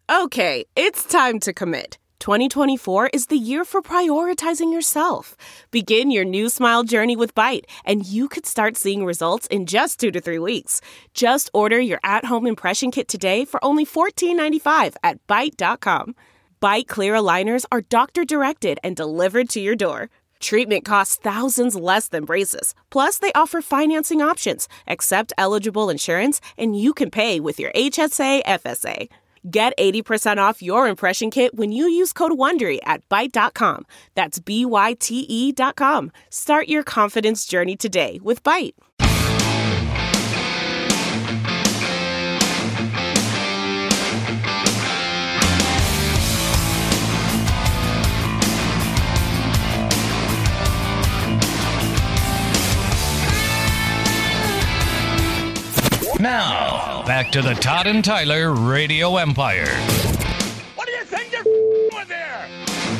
Okay, it's time to commit. 2024 is the year for prioritizing yourself. Begin your new smile journey with Byte, and you could start seeing results in just 2 to 3 weeks. Just order your at-home impression kit today for only $14.95 at Byte.com. Byte Clear aligners are doctor-directed and delivered to your door. Treatment costs thousands less than braces. Plus, they offer financing options, accept eligible insurance, and you can pay with your HSA FSA. Get 80% off your impression kit when you use code WONDERY at Byte.com. That's BYTE.com. Start your confidence journey today with Byte. Now, back to the Todd and Tyler Radio Empire. What do you think you're with there?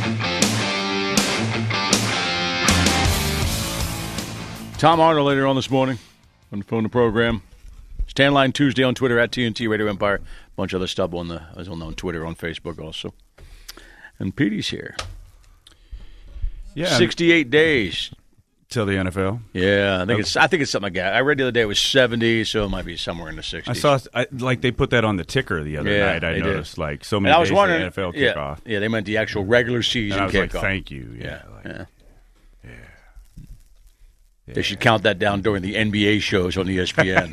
Tom Arnold later on this morning on the phone the program. Stand Line Tuesday on Twitter at TNT Radio Empire. A bunch of other stuff on Twitter, on Facebook also. And Petey's here. Yeah, 68 days. Till the NFL. Yeah, I think it's something like that. I read the other day it was 70, so it might be somewhere in the 60s. I saw they put that on the ticker the other night. I noticed did. So many days wondering, the NFL kickoff. Yeah, they meant the actual regular season and I was kickoff. like, thank you. Yeah. They should count that down during the NBA shows on ESPN.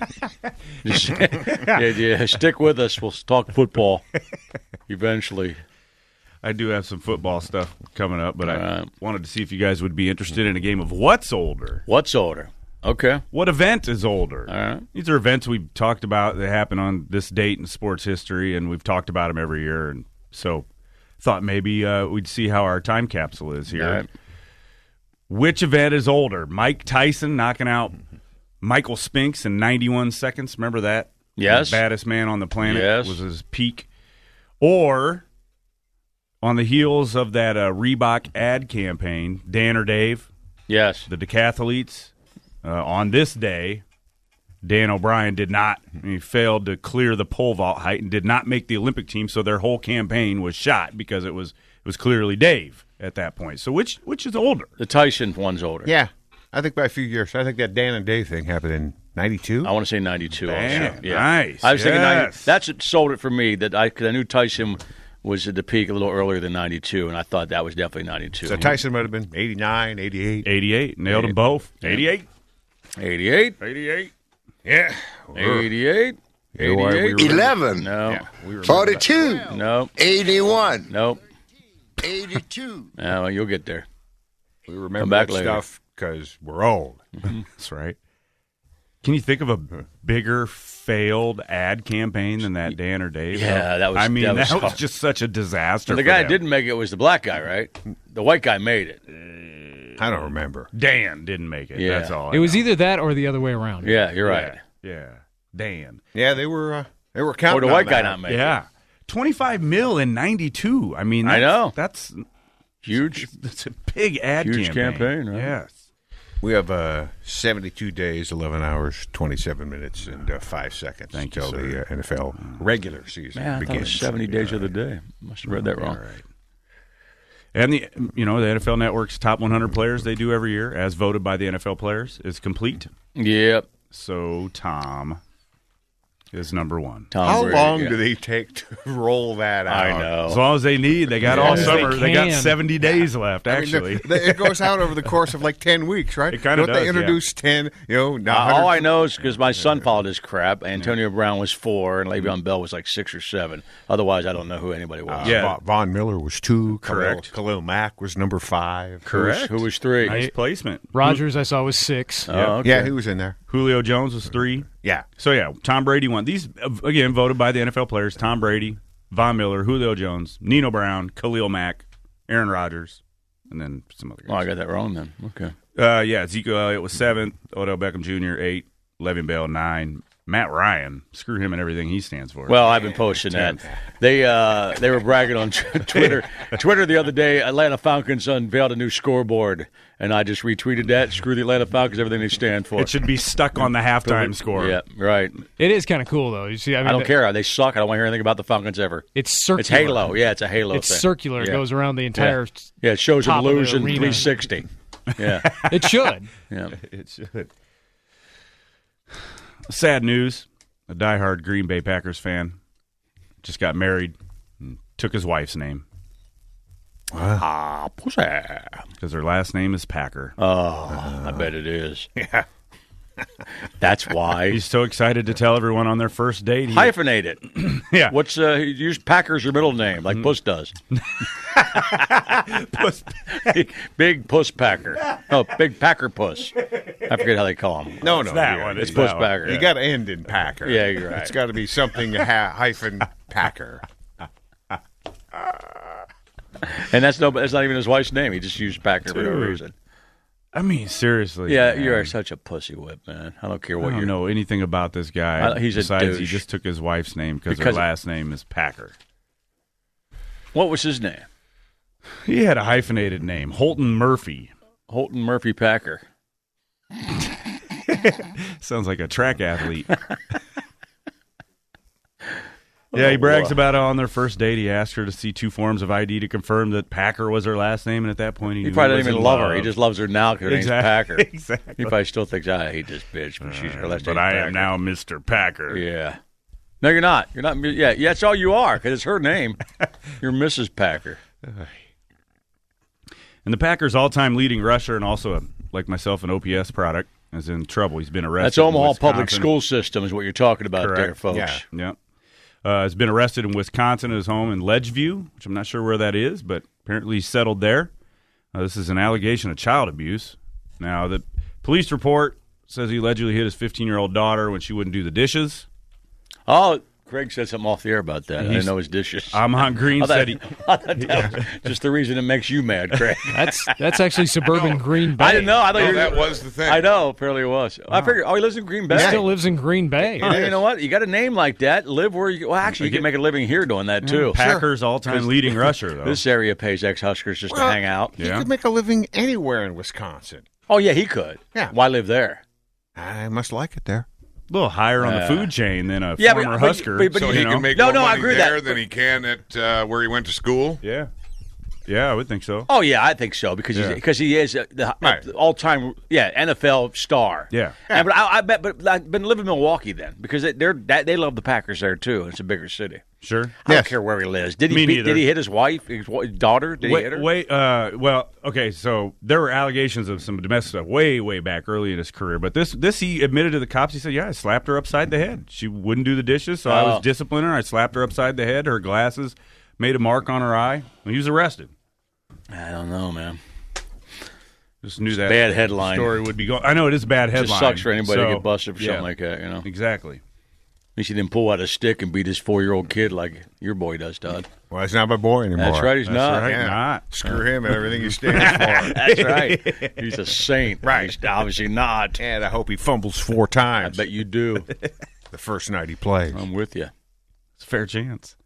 Stick with us. We'll talk football eventually. I do have some football stuff coming up, but I wanted to see if you guys would be interested in a game of What's Older? What's older? Okay. What event is older? All right. These are events we've talked about that happen on this date in sports history, and we've talked about them every year. And so thought maybe we'd see how our time capsule is here. Right. Which event is older? Mike Tyson knocking out Michael Spinks in 91 seconds. Remember that? Yes. The baddest man on the planet. Yes. Was his peak. Or on the heels of that Reebok ad campaign, Dan or Dave? Yes. The decathletes. On this day, Dan O'Brien did not. He failed to clear the pole vault height and did not make the Olympic team, so their whole campaign was shot because it was clearly Dave at that point. So which is older? The Tyson one's older. Yeah. I think by a few years. I think that Dan and Dave thing happened in 92. I want to say 92 Damn, also. Yeah. nice. I was thinking 90. Yes. That's what sold it for me, because I knew Tyson was at the peak a little earlier than 92, and I thought that was definitely 92. So Tyson might have been 89, 88. 88. Nailed them both. 88. 88. 88. Yeah. 88. 88. 11. No. Yeah, 42. No. 81. No. 82. No, well, you'll get there. We Come remember back that later. stuff because we're old. That's right. Can you think of a bigger failed ad campaign than that Dan or Dave? Yeah, that was. I mean, that was hard. just such a disaster. And the for guy them. that didn't make it was the black guy, right? The white guy made it. I don't remember. Dan didn't make it. Yeah. That's all. It was either that or the other way around. Yeah, you're right. Yeah. Dan. Yeah, they were Or counting the on white guy that. not make it. Yeah. 25 mil in 92. I mean, I know. That's Huge. a big ad Huge campaign, right? Yes. We have 72 days, 11 hours, 27 minutes, and 5 seconds Thank you, until the sir. NFL regular season Man, I thought it begins. was 70 days of the day. Must have read that wrong. All right. And the NFL Network's top 100 players they do every year, as voted by the NFL players, is complete. Yep. So Tom is number one. Tom How Brady, long yeah. do they take to roll that out? I know. As long as they need, they got all as summer. they They got can. 70 days left. I mean, Actually, it goes out over the course of like 10 weeks, right? It kinda Don't they does, introduce 10, now All I know is because my son followed this crap. Antonio Brown was 4, and Le'Veon Bell was like 6 or 7. Otherwise, I don't know who anybody was. Yeah. Von Miller was 2. Correct. Khalil Mack was number 5. correct. Who was 3? Nice placement. Rogers, I saw, was 6. Oh, okay. Yeah, he was in there. Julio Jones was 3. Yeah. So yeah, Tom Brady won. These again voted by the NFL players: Tom Brady, Von Miller, Julio Jones, Nino Brown, Khalil Mack, Aaron Rodgers, and then some other guys. Oh, I got that wrong then. Okay. Yeah, Ezekiel Elliott was 7th, Odell Beckham Jr. 8, Le'Veon Bell 9, Matt Ryan, screw him and everything he stands for. Well, I've been posting that. They were bragging on Twitter. Twitter the other day, Atlanta Falcons unveiled a new scoreboard, and I just retweeted that. Screw the Atlanta Falcons, everything they stand for. It should be stuck on the halftime score. Yeah, right. It is kind of cool, though. You see, I mean, I don't care. They suck. I don't want to hear anything about the Falcons ever. It's circular. It's Halo. Yeah, it's a Halo It's thing. circular. It Yeah. goes around the entire. Yeah, it shows them top of the losing arena. 360. Yeah, It should. yeah. It should. Sad news. A diehard Green Bay Packers fan just got married and took his wife's name Ah, pussy. because her last name is Packer. Oh, I bet it is. Yeah. That's why. He's so excited to tell everyone on their first date. Hyphenate it. Yeah. What's use Packer's your middle name like Puss does. Big Puss Packer. Oh, Big Packer Puss. I forget how they call him. No, that yeah, one. It's It's Puss that one. Packer. You got to end in Packer. Yeah, you're right. It's got to be something hyphen Packer. And that's not even his wife's name. He just used Packer for no Dude. reason. I mean, seriously. Yeah, man. you are such a pussy whip, man. I don't care I what don't you're. know anything about this guy. He's a besides he douche. just took his wife's name because her Because- last name is Packer. What was his name? He had a hyphenated name, Holton Murphy. Holton Murphy Packer. Sounds like a track athlete. Yeah, he brags about it on their first date. He asked her to see 2 forms of ID to confirm that Packer was her last name, and at that point, he He knew probably was doesn't in even love her. love. He just loves her now because her name's Packer. Exactly. He probably still thinks, I hate this bitch, but she's her last But name's I Packer. am now Mr. Packer. Yeah. No, you're not. You're not. Yeah, that's all you are because it's her name. You're Mrs. Packer. And the Packers' all-time leading rusher and also, like myself, an OPS product is in trouble. He's been arrested. That's Omaha in Public Wisconsin. School System is what you're talking about there, Correct. folks. Yeah. Yep. Has been arrested in Wisconsin at his home in Ledgeview, which I'm not sure where that is, but apparently he's settled there. This is an allegation of child abuse. Now, the police report says he allegedly hit his 15-year-old daughter when she wouldn't do the dishes. Oh, Craig said something off the air about that. I didn't know his dishes. Amon Green I thought- said he... I thought that was just the reason it makes you mad, Craig. That's actually suburban Green Bay. I didn't know. I thought you were, that was the thing. I know. Apparently it was. I figured. Oh, he lives in Green Bay. He still lives in Green Bay. Oh, you know what? You got a name like that. Live where you. Well, actually, you can make a living here doing that too. Packers' all-time leading rusher, though. This area pays ex-Huskers just to Well, hang out. He Yeah. could make a living anywhere in Wisconsin. Oh yeah, he could. Yeah. Why live there? I must like it there. A little higher on the food chain than a Yeah, but- former but- Husker. but So you he know? can make No, more no, I money agree with there that. than he can at where he went to school. Yeah. Yeah, I would think so. Oh yeah, I think so because he is the Right. all-time NFL star. Yeah. And, but I bet. But I've been living in Milwaukee then because they love the Packers there too. It's a bigger city. Sure. I don't Yes. care where he lives. Did Me he neither. did he hit his wife, his daughter? Did he hit her? Well, okay, so there were allegations of some domestic stuff way back early in his career, but this he admitted to the cops. He said, "Yeah, I slapped her upside the head. She wouldn't do the dishes, so I was disciplining her. I slapped her upside the head. Her glasses made a mark on her eye. And he was arrested. I don't know, man. Just knew that bad headline. story would be going. I know it is a bad It headline. just sucks for anybody to so, get busted for yeah, something like that. You know, at Exactly. least he didn't pull out a stick and beat his 4-year-old kid like your boy does, Todd. Well, he's not my boy anymore. That's right. He's That's not. right. Yeah. Not. Screw him and everything he stands for. That's right. He's a saint. Right. He's obviously not. And I hope he fumbles 4 I times bet you do. the first night he plays. I'm with you. It's a fair chance.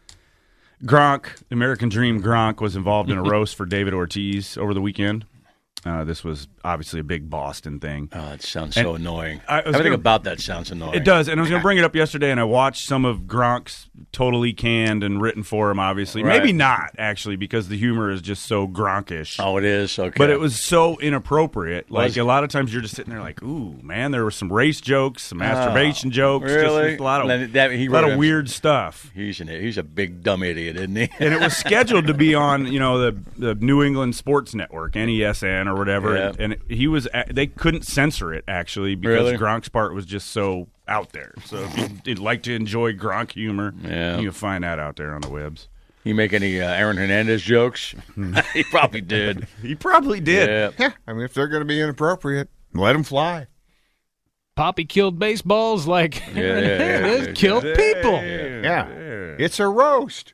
Gronk, the American Dream Gronk, was involved in a roast for David Ortiz over the weekend. This was obviously a big Boston thing. Oh, it sounds so annoying. I was Everything gonna- about that sounds annoying. It does, and I was going to bring it up yesterday, and I watched some of Gronk's totally canned and written for him, obviously. Right. Maybe not, actually, because the humor is just so Gronkish. Oh, it is? Okay. But it was so inappropriate. Like, Was a lot of times you're just sitting there like, ooh, man, there were some race jokes, some masturbation jokes. really? Just a lot of, He a lot wrote of him- weird stuff. He's a big dumb idiot, isn't he? And it was scheduled to be on, the New England Sports Network, NESN or whatever. Yeah. And he was, they couldn't censor it actually because Really? Gronk's part was just so out there. So if you'd like to enjoy Gronk humor, Yeah. you can find that out there on the webs. You make any Aaron Hernandez jokes? He probably did. He probably did. Yeah. Yeah, I mean, if they're going to be inappropriate, let them fly. Poppy killed baseballs like yeah. killed people. Yeah. It's a roast.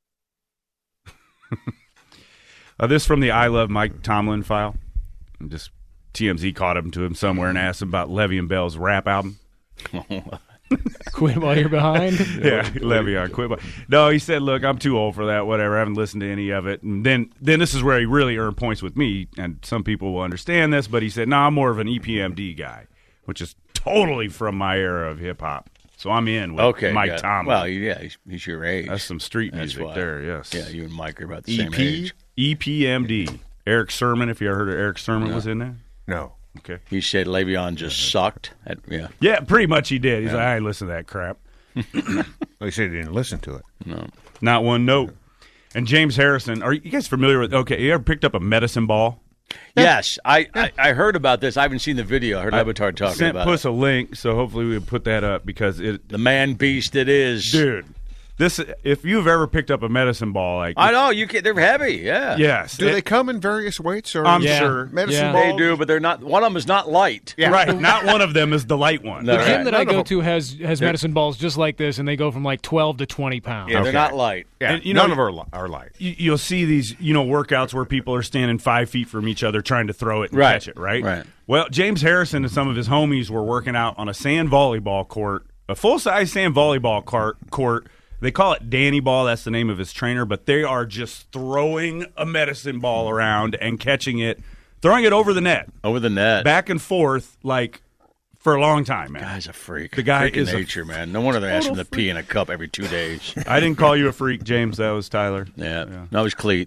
This from the I Love Mike Tomlin file. Just TMZ caught him to him somewhere and asked him about Le'Veon Bell's rap album. Quit while you're behind. Yeah, Le'Veon, quit. No, he said, look, I'm too old for that, whatever. I haven't listened to any of it. And then this is where he really earned points with me, and some people will understand this, but he said, no, I'm more of an EPMD guy, which is totally from my era of hip-hop. So I'm in with Mike Tomlin. Well, yeah, he's your age. That's some street music there, yes. Yeah, you and Mike are about the same age. EPMD. Eric Sermon, if you ever heard of Eric Sermon, was in there? No. Okay. He said Le'Veon just sucked. Yeah, pretty much he did. He's like, I ain't listen to that crap. Well, he said he didn't listen to it. No. Not one note. And James Harrison, are you guys familiar with, you ever picked up a medicine ball? Yes, I heard about this. I haven't seen the video. I heard Lebatard talking sent about Puss a link, so hopefully we put that up because the man beast it is. Dude, if you've ever picked up a medicine ball, like I know they're heavy. Yeah. Yes. Do they come in various weights? Or I'm sure medicine balls? They do, but they're not. One of them is not light. Yeah. Right. Not one of them is the light one. The gym that I go to has medicine balls just like this, and they go from like 12 to 20 pounds. Yeah, they're not light. Yeah, and, none of them are light. You'll see these, workouts where people are standing 5 feet from each other trying to throw it and catch it, right? Right. Well, James Harrison and some of his homies were working out on a sand volleyball court, a full-size sand volleyball court. They call it Danny Ball. That's the name of his trainer. But they are just throwing a medicine ball around and catching it, throwing it over the net. Over the net. Back and forth, like, for a long time, man. The guy's a freak. The guy freak is nature, man. No wonder they ask him to pee in a cup every 2 days. I didn't call you a freak, James. That was Tyler. Yeah. No, it was Cleet.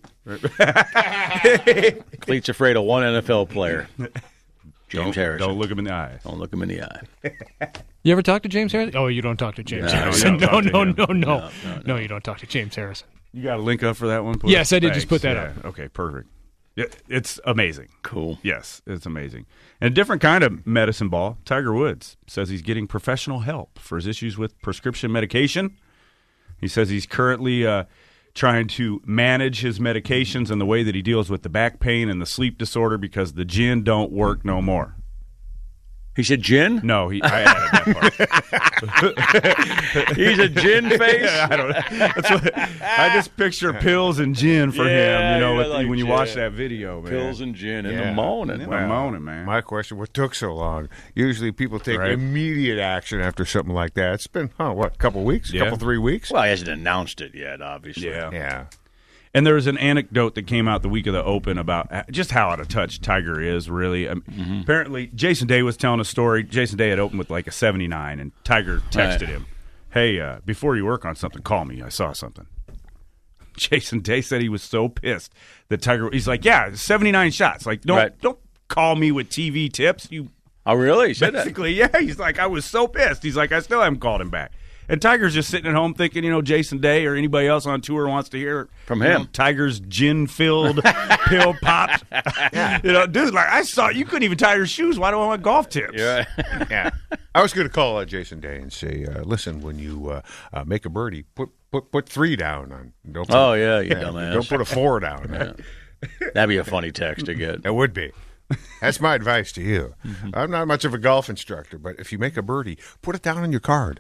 Cleet's afraid of one NFL player. James Harrison. Don't look him in the eye. Don't look him in the eye. You ever talk to James Harrison? Oh, you don't talk to James Harrison. No, you don't talk to James Harrison. You got a link up for that one? Yes, I did just put that up. Okay, perfect. It's amazing. Cool. Yes, it's amazing. And a different kind of medicine ball. Tiger Woods says he's getting professional help for his issues with prescription medication. He says he's currently trying to manage his medications and the way that he deals with the back pain and the sleep disorder because the gin don't work no more. He said gin? No, I added that part. He's a gin face? I don't know. I just picture pills and gin for him, when you watch that video, man. Pills and gin in the morning. In the morning, man. My question, what took so long? Usually people take immediate action after something like that. It's been, a couple weeks? Yeah. 3 weeks? Well, he hasn't announced it yet, obviously. Yeah. And there was an anecdote that came out the week of the Open about just how out of touch Tiger is, really. Apparently, Jason Day was telling a story. Jason Day had opened with like a 79, and Tiger texted him, hey, before you work on something, call me. I saw something. Jason Day said he was so pissed that Tiger – he's like, 79 shots. Like, don't call me with TV tips. Oh, really? He said basically, yeah. He's like, I was so pissed. He's like, I still haven't called him back. And Tiger's just sitting at home thinking, Jason Day or anybody else on tour wants to hear from him. Tiger's gin-filled pill pops. Dude, like I saw you couldn't even tie your shoes. Why do I want golf tips? Yeah. I was going to call Jason Day and say, listen, when you make a birdie, put 3 down. Don't put, you dumbass. Don't put a 4 down. Yeah. That'd be a funny text to get. It would be. That's my advice to you. I'm not much of a golf instructor, but if you make a birdie, put it down on your card.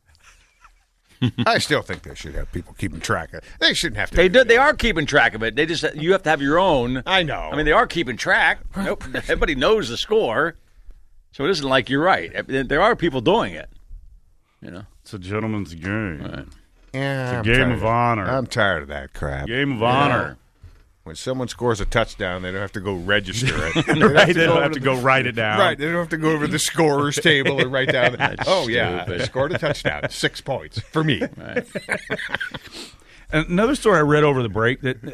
I still think they should have people keeping track of it. They shouldn't have to. They are keeping track of it. They just you have to have your own. I know. I mean, they are keeping track. Everybody knows the score, so it isn't like you're right. There are people doing it. It's a gentleman's game. Right. Yeah, it's a game of honor. I'm tired of that crap. Game of honor. When someone scores a touchdown, they don't have to go register it. They don't have to go write it down. Right. They don't have to go over the scorer's table and write down, I scored a touchdown. 6 points for me. Right. Another story I read over the break that,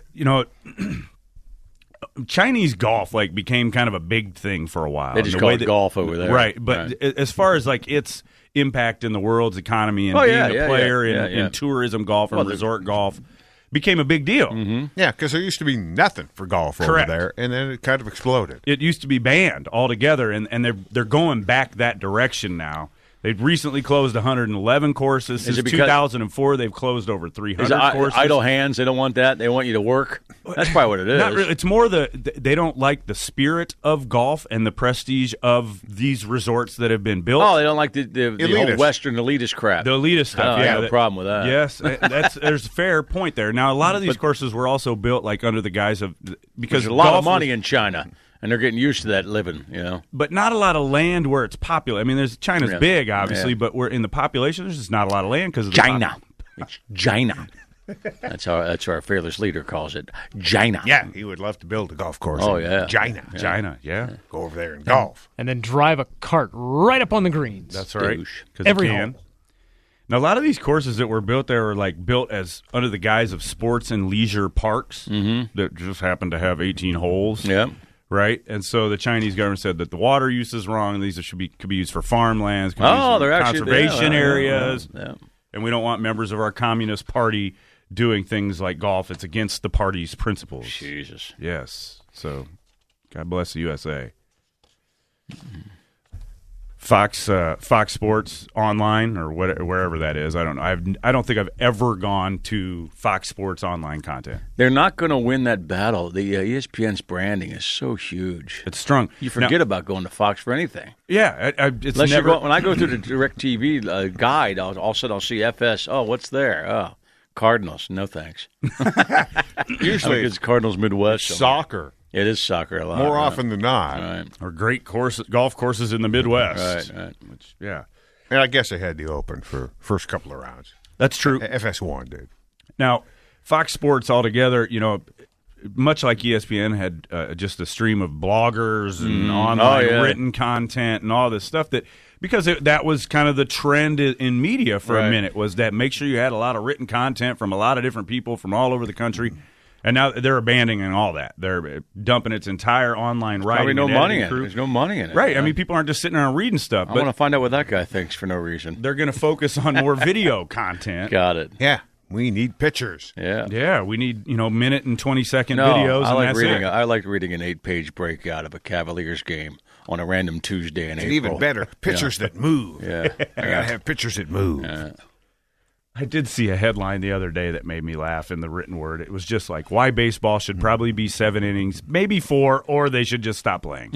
Chinese golf became kind of a big thing for a while. They just call it golf over there. Right. But as far as its impact in the world's economy and being a player in tourism golf and resort golf, became a big deal. Mm-hmm. Yeah, because there used to be nothing for golf over there, and then it kind of exploded. It used to be banned altogether, and they're going back that direction now. They've recently closed 111 courses. Since 2004, they've closed over 300 courses. Idle hands, they don't want that. They want you to work. That's probably what it is. Not really. It's more they don't like the spirit of golf and the prestige of these resorts that have been built. Oh, they don't like the old Western elitist crap. The elitist stuff. I have a problem with that. Yes, there's a fair point there. Now, a lot of these courses were also built under the guise of because there's a lot of money in China. And they're getting used to that living, you know. but not a lot of land where it's popular. I mean, China's Yeah. big, obviously, Yeah. but we're in the population. There's just not a lot of land because of China. It's China. That's our fearless leader calls it. China. Yeah, he would love to build a golf course. Oh, in yeah. China. China, yeah. Go over there and golf. And then drive a cart right up on the greens. That's right. Douche. 'Cause Every you can. hole. Now, a lot of these courses that were built there were like built as under the guise of sports and leisure parks that just happen to have 18 holes. Yeah. Right, and so the Chinese government said that the water use is wrong. These could be used for farmlands, could be used for They're actually conservation areas, Yeah. and we don't want members of our Communist Party doing things like golf. It's against the party's principles. Jesus. Yes, so God bless the USA. Fox Sports Online or wherever that is. I don't know. I don't think I've ever gone to Fox Sports Online content. They're not going to win that battle. The ESPN's branding is so huge. It's strong. You forget about going to Fox for anything. Yeah, it's Unless never. when I go through the DirecTV guide, all of a sudden I'll see FS. Oh, what's there? Oh, Cardinals. No thanks. Usually it's Cardinals Midwest. soccer. It is soccer a lot. More right? often than not. Right. or great golf courses in the Midwest. Right. Which, yeah, And I guess they had the Open for first couple of rounds. that's true. FS1 did. Now, Fox Sports altogether, much like ESPN had just a stream of bloggers and online written content and all this stuff because that was kind of the trend in media for a minute was that make sure you had a lot of written content from a lot of different people from all over the country. And now they're abandoning all that. They're dumping its entire online writing. Probably no and money in editing it. crew. There's no money in it. Right. I mean, people aren't just sitting around reading stuff. I But want to find out what that guy thinks for no reason. they're going to focus on more video content. Got it. Yeah. We need pictures. Yeah. Yeah, we need minute and 20-second No, videos. I and like that's reading. it. I like reading an 8-page breakout of a Cavaliers game on a random Tuesday in And April. even better, pictures that move. Yeah. I got to have pictures that move. I did see a headline the other day that made me laugh in the written word. It was just like, why baseball should probably be 7 innings, maybe 4, or they should just stop playing.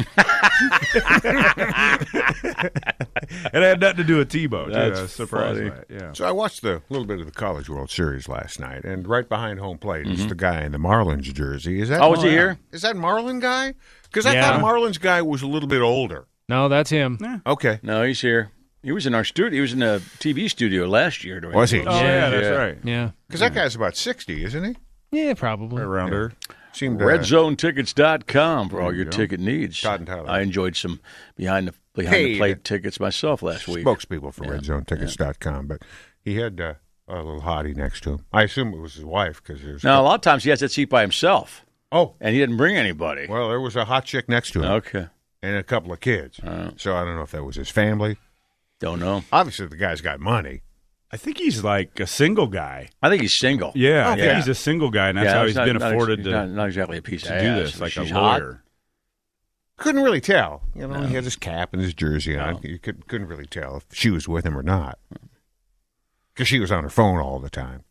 And it had nothing to do with Tebow. Too. That's I was surprised funny. by it. Yeah. So I watched a little bit of the College World Series last night, and right behind home plate is the guy in the Marlins jersey. Is that? Oh, is he here? Is that Marlin guy? Because I Yeah. thought Marlins guy was a little bit older. No, that's him. Okay. No, he's here. He was in our studio. He was in the TV studio last year. During Was he? the Oh, World yeah, Series. that's right. Yeah. Because that guy's about 60, isn't he? Yeah, probably. Around her. Seemed RedZoneTickets.com for all your ticket needs. Todd and Tyler. I enjoyed some behind the Hey, plate tickets myself last week. spokespeople for RedZoneTickets.com, but he had a little hottie next to him. I assume it was his wife because there's. Now, a lot of times he has that seat by himself, Oh, and he didn't bring anybody. well, there was a hot chick next to him Okay. and a couple of kids. So I don't know if that was his family. Don't know. Obviously, the guy's got money. I think he's like a single guy. I think he's single. Yeah, I Okay. think he's a single guy, and that's how he's he's been afforded he's to not exactly a piece of do ass. this, like a She's hot. lawyer. Couldn't really tell. You know, he had his cap and his jersey on. You couldn't really tell if she was with him or not. Because she was on her phone all the time.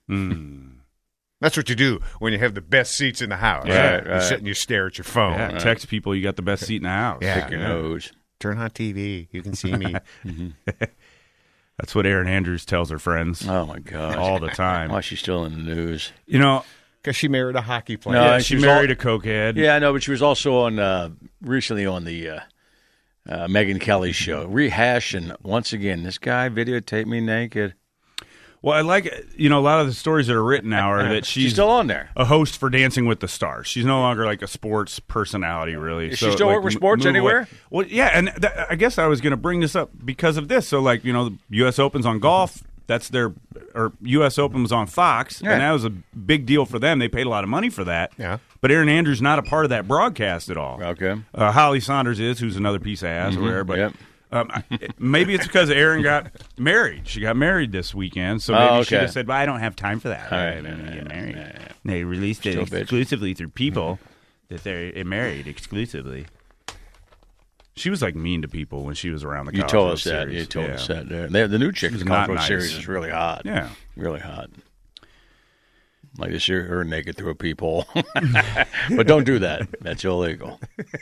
That's what you do when you have the best seats in the house. Yeah, You sit and you stare at your phone. Yeah, text people you got the best seat in the house. Yeah. Pick your nose. Turn on TV. You can see me. That's what Erin Andrews tells her friends Oh, my God. all the time. Why is she still in the news? You know, Because she married a hockey player. No, yeah, and she she was married all- a cokehead. Yeah, I know, but she was also on recently on the Megyn Kelly show, rehashing once again. This guy videotaped me naked. Well, I like, a lot of the stories that are written now are that She's she's still on there. a host for Dancing with the Stars. She's no longer like a sports personality, really. Is she still work with sports move away. anywhere? Well, yeah, and I guess I was going to bring this up because of this. So, the U.S. Open's on golf. That's or U.S. Open was on Fox, Yeah. and that was a big deal for them. They paid a lot of money for that. Yeah. But Erin Andrews not a part of that broadcast at all. Okay. Holly Saunders is, who's another piece of ass or whatever. But Yep. maybe it's because Erin got married. She got married this weekend, so maybe she okay. just said, "Well, I don't have time for that. right, I'm gonna get married." yeah. They released it Still bitch. exclusively through people that they're married exclusively. She was like mean to people when she was around the. You College told World us that. Series. You told Yeah. us that. The new chick in She's the not College World nice. Series is really hot. Yeah. Really hot. Like to see her naked through a peephole. But don't do that. That's illegal.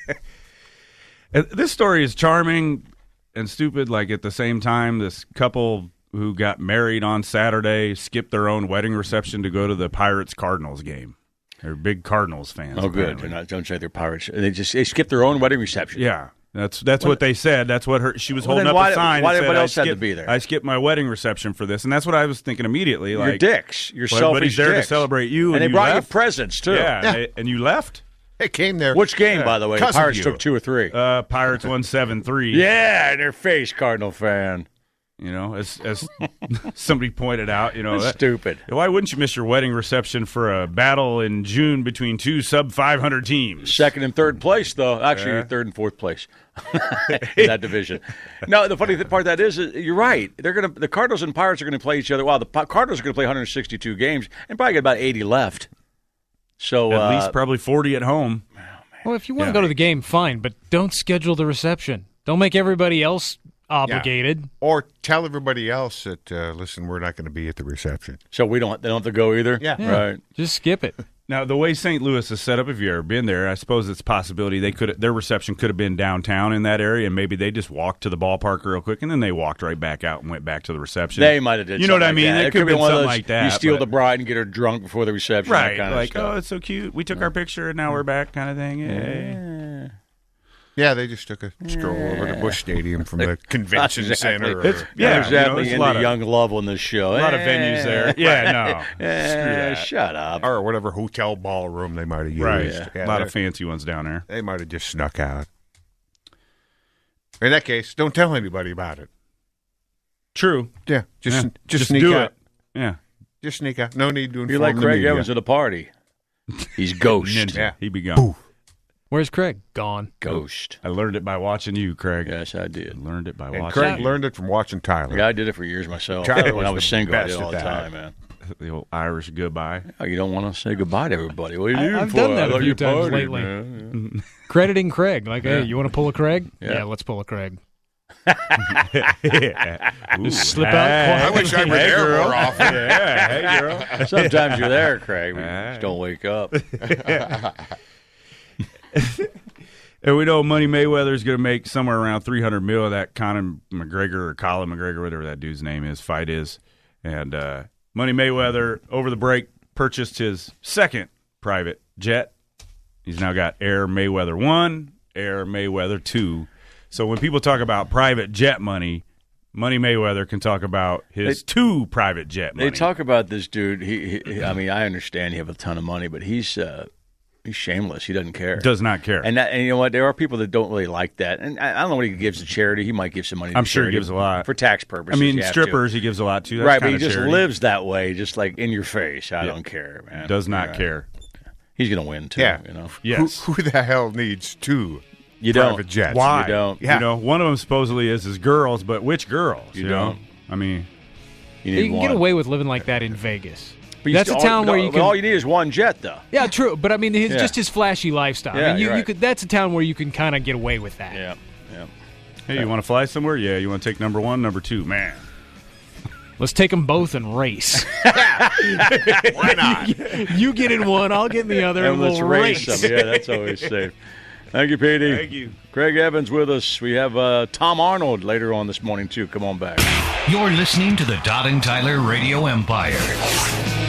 This story is charming and stupid. Like at the same time, this couple who got married on Saturday skipped their own wedding reception to go to the Pirates-Cardinals game. They're big Cardinals fans. Oh, good. apparently. Don't say they're Pirates. They skipped their own wedding reception. Yeah. That's what they said. That's what she was Well, holding then up a sign. why that everybody said, else had to be there? I skipped my wedding reception for this, and that's what I was thinking immediately. You're Like, dicks. You're but selfish he's there dicks. to celebrate you, And they you brought left? you presents, too. Yeah, and you left? They came there. Which game, by the way? The 'cause of Pirates you. took 2 or 3. Pirates 1-7-3. Yeah, in their face, Cardinal fan. You know, as somebody pointed out, you know, That's stupid. Why wouldn't you miss your wedding reception for a battle in June between 2 sub-500 teams? Second and third place, though. Actually, you're third and fourth place in that division. No, the funny part of that is you're right. The Cardinals and Pirates are going to play each other. Wow, the Cardinals are going to play 162 games and probably get about 80 left. So At least probably 40 at home. Well, if you want to go to the game, fine, but don't schedule the reception. Don't make everybody else obligated. Or tell everybody else that, listen, we're not going to be at the reception. So they don't have to go either? Yeah. Right. Just skip it. Now, the way St. Louis is set up, if you've ever been there, I suppose it's a possibility their reception could have been downtown in that area, and maybe they just walked to the ballpark real quick, and then they walked right back out and went back to the reception. They might have did. You know what I something mean? like that. It could have been one of something those, like that. You steal but- the bride and get her drunk before the reception. right? That kind Like, of stuff. oh, it's so cute. We took our picture, and now we're back, kind of thing. Yay. Yeah, they just took a stroll over to Busch Stadium from the convention center. It's Yeah, exactly you know, into a lot of- young love on this show. A lot of venues there. Yeah, no. Screw that. Shut up. or whatever hotel ballroom they might have used. Right. Yeah, A lot of fancy ones down there. they might have just snuck out. In that case, don't tell anybody about it. True. Yeah, just Just sneak do out. it. Yeah. Just sneak out. No need to inform You're like the Craig media. Evans at a party. He's ghost. Ninja. Yeah. He be gone. Where's Craig? Gone. Ghost. I learned it by watching you, Craig. Yes, I did. I learned it by And watching Craig you. learned it from watching Tyler. Yeah, I did it for years myself. Tyler When I was was the single, I best did it all the at that. time, man. The old Irish goodbye. Oh, you don't want to say goodbye to everybody. What are you doing I've for? done that I a thought few you times partied, lately. man. Crediting Craig. Like, hey, you want to pull a Craig? Yeah. Yeah, let's pull a Craig. Ooh, Just slip out hey. I wish I were there more often. Yeah, hey, girl. Sometimes you're there, Craig. We just don't wake up. And we know Money Mayweather is going to make somewhere around $300 million of that Conor McGregor or Colin McGregor, whatever that dude's name is, fight is. And Money Mayweather, over the break, purchased his second private jet. He's now got Air Mayweather 1, Air Mayweather 2. So when people talk about private jet money, Money Mayweather can talk about his 2 private jet money. They talk about this dude. He, I mean, I understand you have a ton of money, but he's shameless. He doesn't care. Does not care. And you know what? There are people that don't really like that. And I don't know what he gives to charity. He might give some money to I'm sure he charity gives a lot. for tax purposes. I mean, you have strippers he gives a lot to. to. That's Right, but kind he of just charity. lives that way, just like in your face. I don't care, man. Does not care. He's going to win, too. Yeah. You know? Yes. Who the hell needs 2 You private don't. jets? Why? You don't. Yeah. You know, one of them supposedly is his girls, but which girls? You know? don't. I mean, You You need can one. get away with living like that in Vegas. But you That's a still- town where you but can. all you need is one jet, though. Yeah, true. But I mean, Yeah. just his flashy lifestyle. Yeah, I mean, you're you right. could. That's a town where you can kind of get away with that. Yeah. hey, you want to fly somewhere? Yeah. You want to take number 1, number 2? Man. Let's take them both and race. Why not? You get in one, I'll get in the other, And and let's we'll race race. them. Yeah, that's always safe. Thank you, Petey. Thank you. Craig Evans with us. We have Tom Arnold later on this morning, too. Come on back. You're listening to the Todd and Tyler Radio Empire.